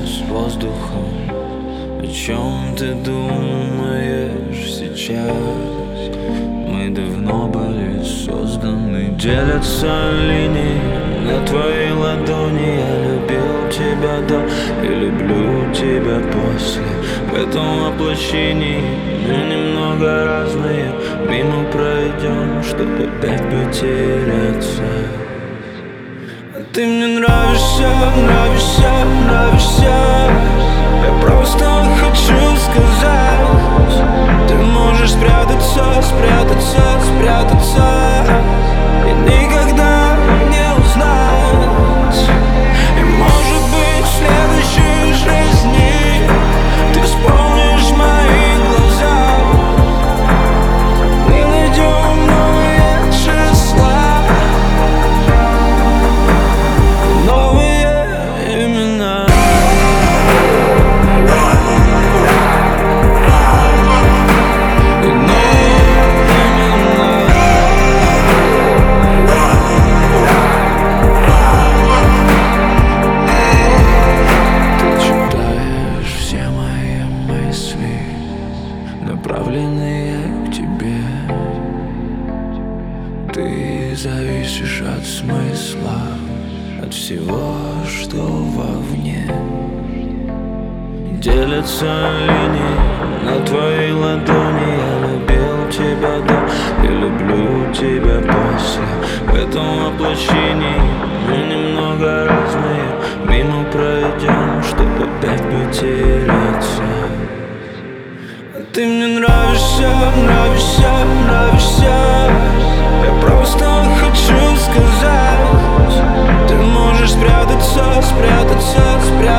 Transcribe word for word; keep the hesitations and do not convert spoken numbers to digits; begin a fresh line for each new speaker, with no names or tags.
с воздухом. О чем ты думаешь сейчас? Мы давно были созданы. Делятся линии на твоей ладони. Я любил тебя до и люблю тебя после. В этом воплощении мы немного разные. Мимо пройдем, чтобы опять потеряться. А ты мне нравишься, нравишься, нравишься. Я просто хочу сказать: ты можешь спрятаться, спрятаться, спрятаться и никогда не узнать. И может быть в следующей жизни ты вспомнишь мои глаза. Мы найдем новые числа, новые имена. Направленные к тебе. Ты зависишь от смысла, от всего, что вовне. Делятся линии на твоей ладони. Я любил тебя до и люблю тебя после. В этом воплощении мы немного разные. Мимо пройдем, чтобы опять потеряться. Ты мне нравишься, нравишься, нравишься. Я просто хочу сказать: ты можешь спрятаться, спрятаться, спрятаться